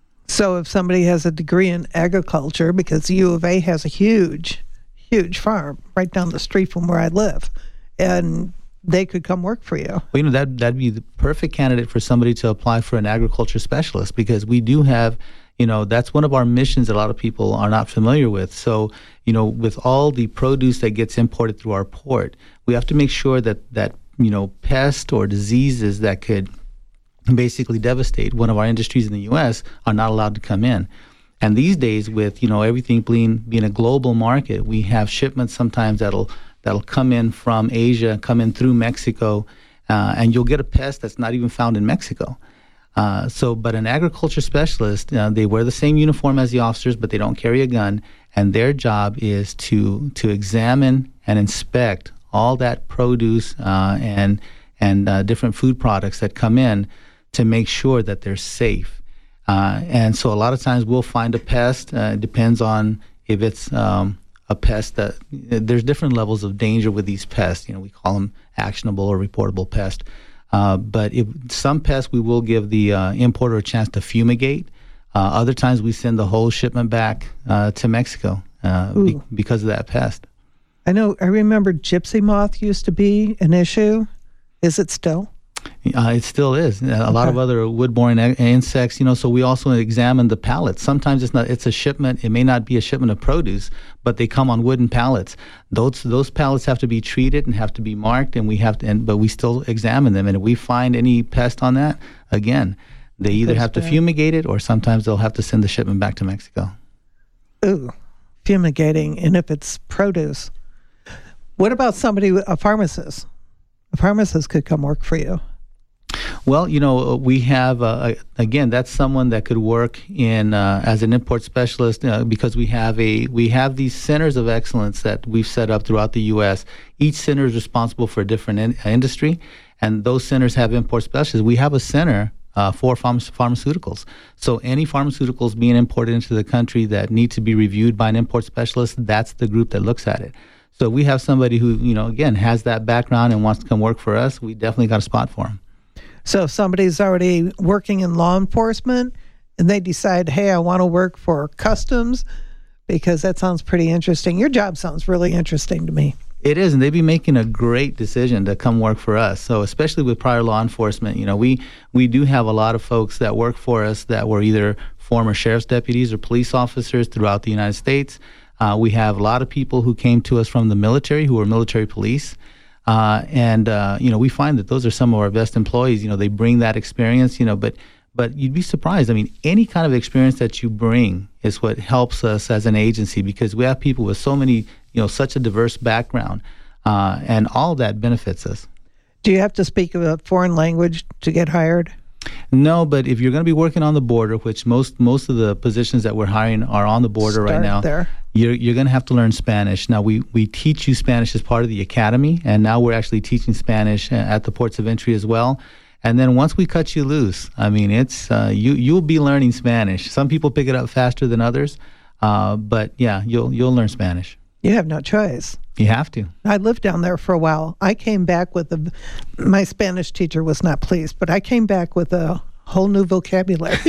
So if somebody has a degree in agriculture, because U of A has a huge, huge farm right down the street from where I live, and they could come work for you. Well, you know, that, that'd be the perfect candidate for somebody to apply for an agriculture specialist, because we do have, you know, that's one of our missions that a lot of people are not familiar with. So, you know, with all the produce that gets imported through our port, we have to make sure that, that you know, pests or diseases that could basically devastate one of our industries in the U S are not allowed to come in. And these days, with, you know, everything being, being a global market, we have shipments sometimes that'll that'll come in from Asia, come in through Mexico, uh, and you'll get a pest that's not even found in Mexico. Uh, so, but an agriculture specialist, uh, they wear the same uniform as the officers, but they don't carry a gun, and their job is to to examine and inspect all that produce uh, and and uh, different food products that come in to make sure that they're safe. Uh, and so, a lot of times we'll find a pest. Uh, it depends on if it's um, a pest that there's different levels of danger with these pests. You know, we call them actionable or reportable pest. Uh, but if some pests, we will give the uh, importer a chance to fumigate. Uh, other times, we send the whole shipment back uh, to Mexico uh, be- because of that pest. I know. I remember gypsy moth used to be an issue. Is it still? Uh, it still is. A okay. lot of other wood-borne e- insects, you know, so we also examine the pallets. Sometimes it's not, it's a shipment, it may not be a shipment of produce, but they come on wooden pallets. Those those pallets have to be treated and have to be marked, and we have to, and, but we still examine them. And if we find any pest on that, again, they either have to fumigate it, or sometimes they'll have to send the shipment back to Mexico. Ooh, fumigating, and if it's produce. What about somebody, a pharmacist? A pharmacist could come work for you. Well, you know, we have, uh, again, that's someone that could work in uh, as an import specialist uh, because we have a we have these centers of excellence that we've set up throughout the U S. Each center is responsible for a different in- industry, and those centers have import specialists. We have a center uh, for pharma- pharmaceuticals. So any pharmaceuticals being imported into the country that need to be reviewed by an import specialist, that's the group that looks at it. So we have somebody who, you know, again, has that background and wants to come work for us. We definitely got a spot for them. So if somebody's already working in law enforcement and they decide, hey, I want to work for customs, because that sounds pretty interesting. Your job sounds really interesting to me. It is, and they'd be making a great decision to come work for us. So especially with prior law enforcement, you know, we, we do have a lot of folks that work for us that were either former sheriff's deputies or police officers throughout the United States. Uh, we have a lot of people who came to us from the military who were military police. Uh, and, uh, you know, we find that those are some of our best employees. You know, they bring that experience, you know, but but you'd be surprised. I mean, any kind of experience that you bring is what helps us as an agency, because we have people with so many, you know, such a diverse background, uh, and all of that benefits us. Do you have to speak a foreign language to get hired? No, but if you're going to be working on the border, which most most of the positions that we're hiring are on the border Start right now, there. you're you're going to have to learn Spanish. Now, we, we teach you Spanish as part of the academy, and now we're actually teaching Spanish at the ports of entry as well. And then once we cut you loose, I mean, it's uh, you you'll be learning Spanish. Some people pick it up faster than others, uh, but yeah, you'll you'll learn Spanish. You have no choice. You have to. I lived down there for a while. I came back with a, my Spanish teacher was not pleased, but I came back with a whole new vocabulary.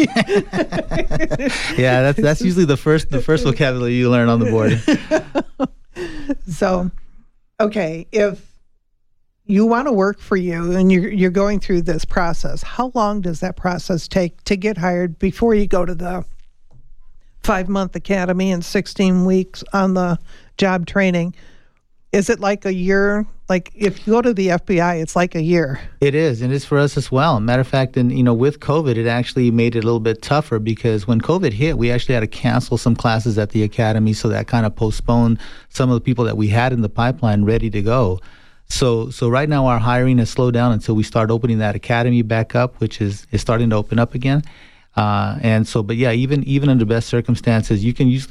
Yeah, that's that's usually the first the first vocabulary you learn on the border. So, okay, if you want to work for you and you're you're going through this process, how long does that process take to get hired before you go to the five-month academy and sixteen weeks on the job training? Is it like a year? Like if you go to the F B I, it's like a year. It is, and it's for us as well. Matter of fact, and you know, with COVID, it actually made it a little bit tougher, because when COVID hit, we actually had to cancel some classes at the academy, so that kind of postponed some of the people that we had in the pipeline ready to go. So, so right now our hiring has slowed down until we start opening that academy back up, which is is starting to open up again. Uh, and so, but yeah, even even under best circumstances, you can usually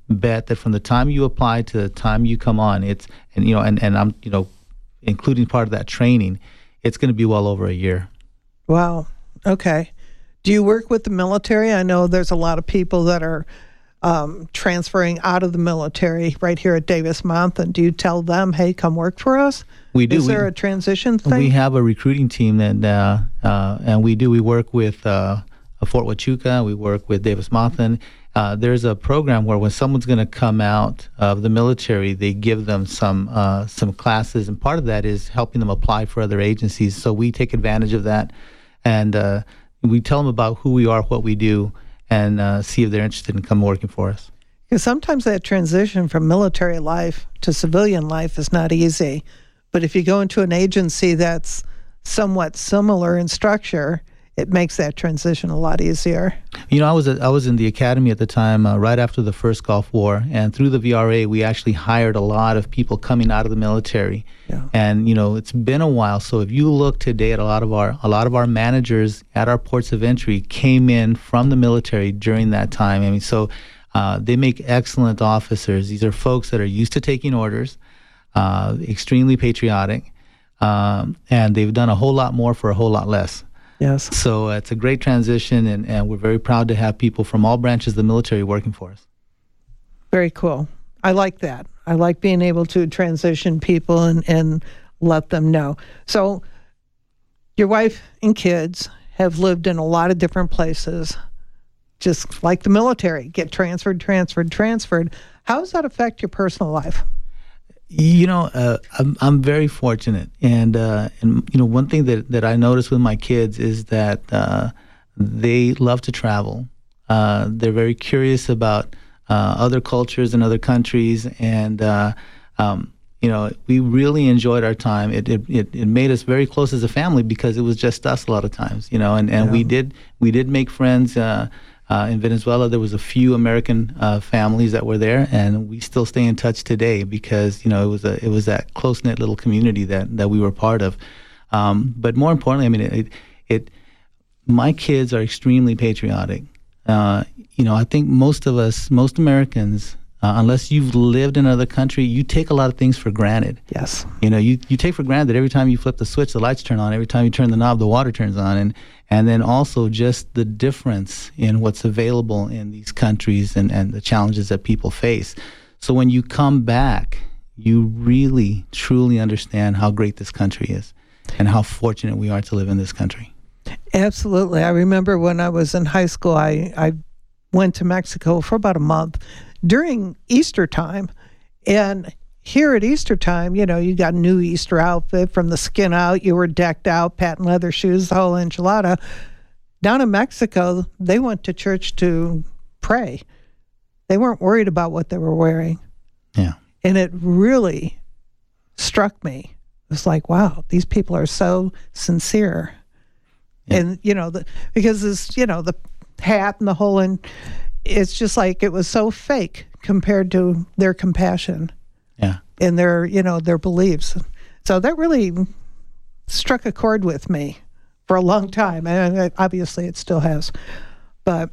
bet that from the time you apply to the time you come on, it's and you know and, and I'm you know including part of that training, it's going to be well over a year. Wow. Okay. Do you work with the military? I know there's a lot of people that are um, transferring out of the military right here at Davis-Monthan. Do you tell them, hey, come work for us? We do. Is there we, a transition thing? We have a recruiting team, and uh, uh, and we do. We work with uh, Fort Huachuca. We work with Davis-Monthan. Uh, there's a program where when someone's going to come out of the military, they give them some uh, some classes, and part of that is helping them apply for other agencies. So we take advantage of that, and uh, we tell them about who we are, what we do, and uh, see if they're interested in come working for us. Because sometimes that transition from military life to civilian life is not easy. But if you go into an agency that's somewhat similar in structure, it makes that transition a lot easier. You know, I was at, I was in the academy at the time, uh, right after the first Gulf War, and through the V R A, we actually hired a lot of people coming out of the military. Yeah. And you know, it's been a while. So if you look today at a lot of our a lot of our managers at our ports of entry came in from the military during that time. I mean, so uh, they make excellent officers. These are folks that are used to taking orders, uh, extremely patriotic, um, and they've done a whole lot more for a whole lot less. Yes. So uh, it's a great transition, and, and we're very proud to have people from all branches of the military working for us. Very cool. I like that. I like being able to transition people and, and let them know. So your wife and kids have lived in a lot of different places, just like the military, get transferred, transferred, transferred. How does that affect your personal life? You know, uh, I'm I'm very fortunate, and uh, and you know, one thing that, that I notice with my kids is that uh, they love to travel. Uh, they're very curious about uh, other cultures and other countries, and uh, um, you know, we really enjoyed our time. It, it it it made us very close as a family because it was just us a lot of times, you know, and, and yeah. we did we did make friends. Uh, Uh, in Venezuela, there was a few American uh, families that were there, and we still stay in touch today because you know it was a it was that close knit little community that, that we were part of. Um, but more importantly, I mean, it, it, it my kids are extremely patriotic. Uh, you know, I think most of us, most Americans, uh, unless you've lived in another country, you take a lot of things for granted. Yes. You know, you, you take for granted that every time you flip the switch, the lights turn on. Every time you turn the knob, the water turns on, and And then also just the difference in what's available in these countries and, and the challenges that people face. So when you come back, you really, truly understand how great this country is and how fortunate we are to live in this country. Absolutely. I remember when I was in high school, I, I went to Mexico for about a month during Easter time. And here at Easter time, you know, you got a new Easter outfit from the skin out. You were decked out, patent leather shoes, the whole enchilada. Down in Mexico, they went to church to pray. They weren't worried about what they were wearing. Yeah. And it really struck me. It was like, wow, these people are so sincere. Yeah. And, you know, the, because it's, you know, the hat and the whole, and it's just like it was so fake compared to their compassion. Yeah. And their, you know, their beliefs. So that really struck a chord with me for a long time. And obviously it still has. But,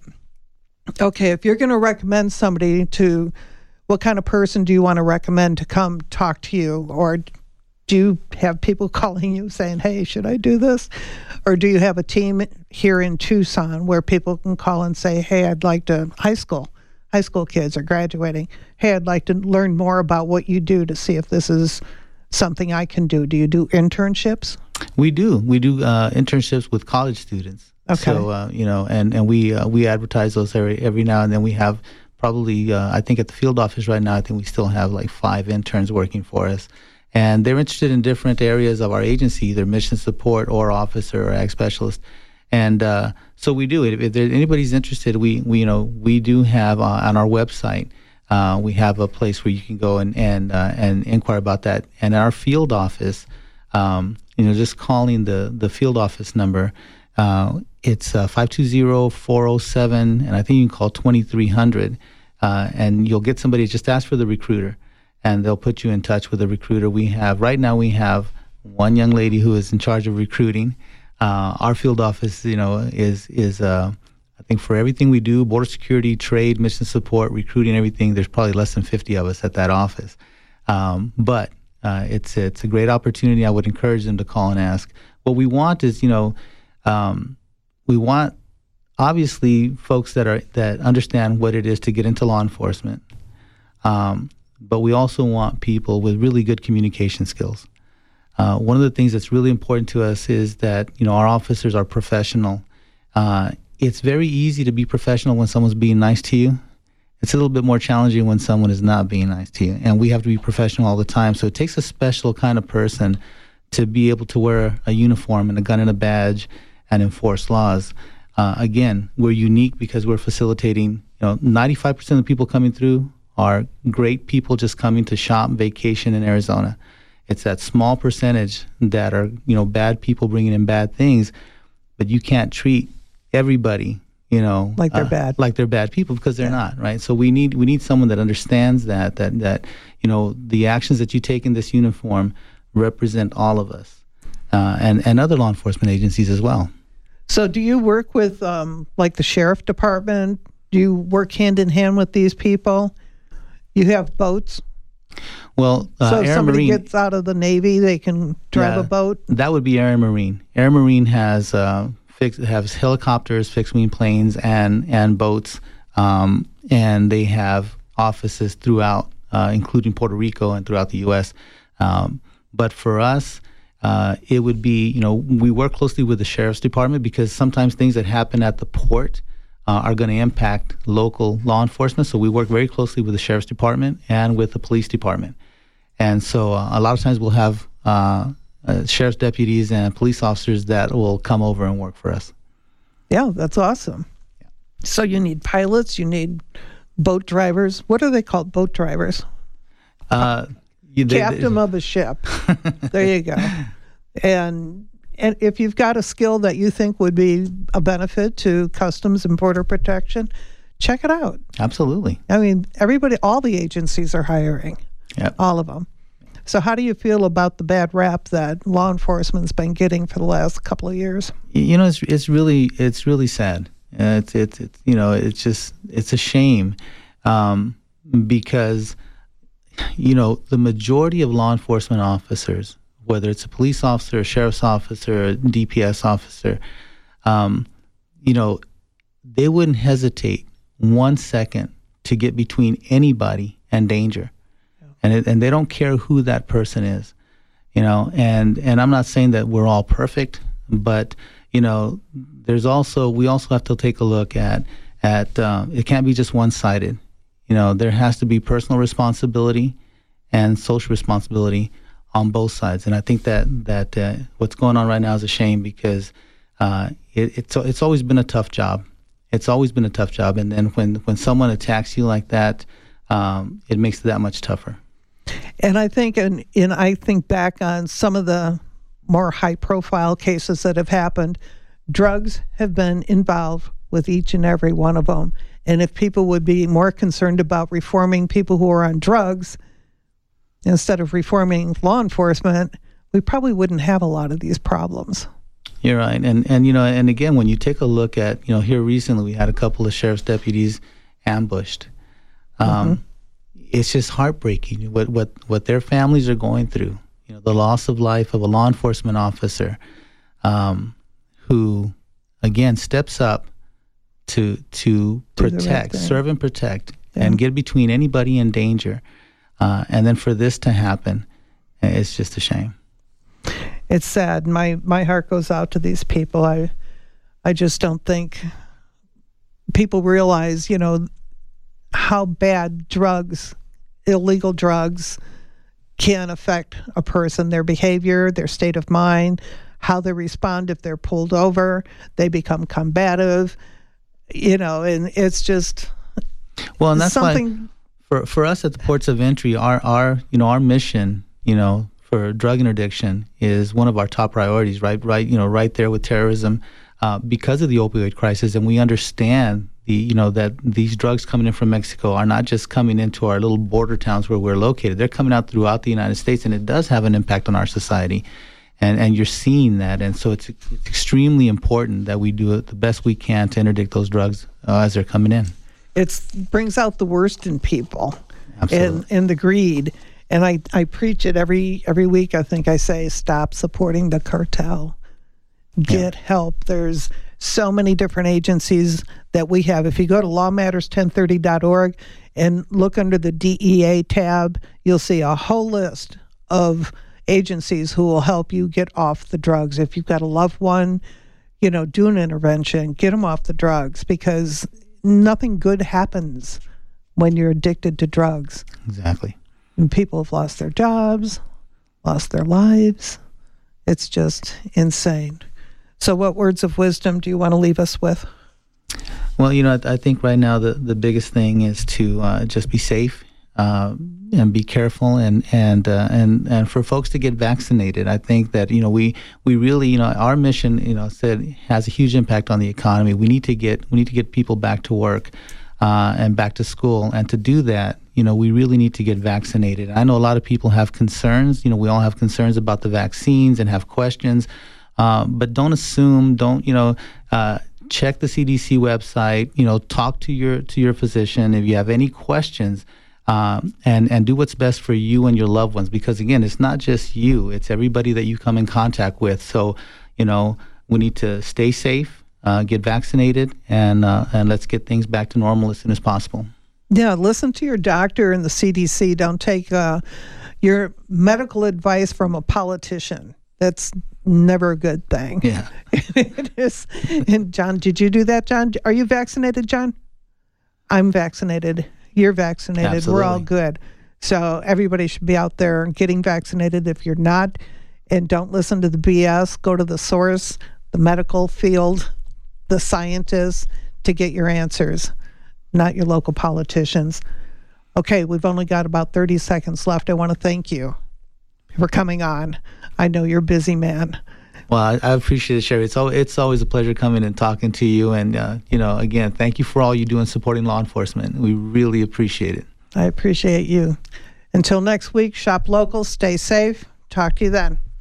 okay, if you're going to recommend somebody to, what kind of person do you want to recommend to come talk to you? Or do you have people calling you saying, hey, should I do this? Or do you have a team here in Tucson where people can call and say, hey, I'd like to, high school. High school kids are graduating. Hey, I'd like to learn more about what you do to see if this is something I can do. Do you do internships? We do. We do uh, internships with college students. Okay. So, uh, you know, and, and we uh, we advertise those every, every now and then. We have probably, uh, I think at the field office right now, I think we still have like five interns working for us. And they're interested in different areas of our agency, either mission support or officer or ag specialist. And uh, so we do it. If there, anybody's interested, we, we you know we do have uh, on our website. Uh, we have a place where you can go and and uh, and inquire about that. And our field office, um, you know, just calling the the field office number, uh, it's uh, five two zero, four zero seven, and I think you can call twenty-three hundred, uh, and you'll get somebody. Just ask for the recruiter, and they'll put you in touch with the recruiter. We have right now we have one young lady who is in charge of recruiting. Uh, our field office, you know, is is uh, I I think for everything we do, border security, trade, mission support, recruiting, everything, there's probably less than fifty of us at that office. Um, but uh, it's it's a great opportunity. I would encourage them to call and ask. What we want is, you know, um, we want obviously folks that are that understand what it is to get into law enforcement. Um, but we also want people with really good communication skills. Uh, one of the things that's really important to us is that, you know, our officers are professional. Uh, it's very easy to be professional when someone's being nice to you. It's a little bit more challenging when someone is not being nice to you. And we have to be professional all the time. So it takes a special kind of person to be able to wear a uniform and a gun and a badge and enforce laws. Uh, again, we're unique because we're facilitating, you know, ninety-five percent of the people coming through are great people just coming to shop, vacation in Arizona. It's that small percentage that are, you know, bad people bringing in bad things, but you can't treat everybody, you know, like they're uh, bad, like they're bad people because they're yeah. not, right? So we need we need someone that understands that that that you know the actions that you take in this uniform represent all of us, uh, and and other law enforcement agencies as well. So, do you work with um, like the sheriff department? Do you work hand in hand with these people? You have boats. Well, uh, so if Air somebody Marine, gets out of the Navy, they can drive yeah, a boat. That would be Air Marine. Air Marine has uh, fixed has helicopters, fixed wing planes, and and boats, um, and they have offices throughout, uh, including Puerto Rico and throughout the U S Um, but for us, uh, it would be, you know, we work closely with the sheriff's department because sometimes things that happen at the port Uh, are going to impact local law enforcement. So we work very closely with the sheriff's department and with the police department. And so uh, a lot of times we'll have uh, uh, sheriff's deputies and police officers that will come over and work for us. Yeah, that's awesome. Yeah. So you need pilots, you need boat drivers. What are they called? Boat drivers? Uh, you, they, Captain they, of a ship. There you go. And And if you've got a skill that you think would be a benefit to Customs and Border Protection, check it out. Absolutely. I mean, everybody, all the agencies are hiring. Yep. All of them. So how do you feel about the bad rap that law enforcement's been getting for the last couple of years? You know, it's it's really it's really sad. Uh, it's, it's it's you know it's just it's a shame um, because you know the majority of law enforcement officers, whether it's a police officer, a sheriff's officer, a D P S officer, um, you know, they wouldn't hesitate one second to get between anybody and danger. Yeah. And it, and they don't care who that person is, you know, and, and I'm not saying that we're all perfect, but, you know, there's also, we also have to take a look at, at uh, it can't be just one-sided. You know, there has to be personal responsibility and social responsibility on both sides, and I think that that uh, what's going on right now is a shame because uh, it, it's it's always been a tough job. It's always been a tough job, and then when when someone attacks you like that, um, it makes it that much tougher. And I think, and, and I think back on some of the more high-profile cases that have happened. Drugs have been involved with each and every one of them, and if people would be more concerned about reforming people who are on drugs instead of reforming law enforcement, we probably wouldn't have a lot of these problems. You're right. And, and you know, and again, when you take a look at, you know, here recently we had a couple of sheriff's deputies ambushed. Um, mm-hmm. It's just heartbreaking what, what, what their families are going through. You know, the loss of life of a law enforcement officer um, who, again, steps up to to Do protect, right serve and protect, yeah. and get between anybody in danger. Uh, and then for this to happen, it's just a shame. It's sad. My my heart goes out to these people. I I just don't think people realize, you know, how bad drugs, illegal drugs, can affect a person, their behavior, their state of mind, how they respond if they're pulled over. They become combative, you know, and it's just well, and that's something. Why for for us at the ports of entry, our our you know our mission, you know, for drug interdiction is one of our top priorities. Right, right, you know, right there with terrorism, uh, because of the opioid crisis, and we understand the you know that these drugs coming in from Mexico are not just coming into our little border towns where we're located. They're coming out throughout the United States, and it does have an impact on our society. and, and you're seeing that. And so it's, it's extremely important that we do the best we can to interdict those drugs uh, as they're coming in. It brings out the worst in people. Absolutely. And, and the greed. And I, I preach it every every week. I think I say, stop supporting the cartel. Get yeah. help. There's so many different agencies that we have. If you go to law matters ten thirty dot org and look under the D E A tab, you'll see a whole list of agencies who will help you get off the drugs. If you've got a loved one, you know, do an intervention, get them off the drugs, because nothing good happens when you're addicted to drugs. Exactly. And people have lost their jobs, lost their lives. It's just insane. So what words of wisdom do you want to leave us with? Well, you know, I, I think right now the, the biggest thing is to uh, just be safe uh, and be careful, and and uh, and and for folks to get vaccinated. I think that, you know, we we really, you know, our mission, you know, said has a huge impact on the economy. We need to get we need to get people back to work uh, and back to school, and to do that, you know, we really need to get vaccinated. I know a lot of people have concerns. You know, we all have concerns about the vaccines and have questions, uh, but don't assume. Don't, you know, uh, check the C D C website. You know, talk to your to your physician if you have any questions, um, and and do what's best for you and your loved ones. Because again, it's not just you; it's everybody that you come in contact with. So, you know, we need to stay safe, uh, get vaccinated, and uh, and let's get things back to normal as soon as possible. Yeah, listen to your doctor and the C D C. Don't take uh, your medical advice from a politician. That's never a good thing. Yeah. It is. And John, did you do that, John? Are you vaccinated, John? I'm vaccinated. You're vaccinated. Absolutely. We're all good. So everybody should be out there getting vaccinated. If you're not, and don't listen to the B S, go to the source, the medical field, the scientists, to get your answers. Not your local politicians. Okay, we've only got about thirty seconds left. I want to thank you for coming on. I know you're a busy man. Well, I, I appreciate it, Sherry. It's, al- it's always a pleasure coming and talking to you. And, uh, you know, again, thank you for all you do in supporting law enforcement. We really appreciate it. I appreciate you. Until next week, shop local, stay safe. Talk to you then.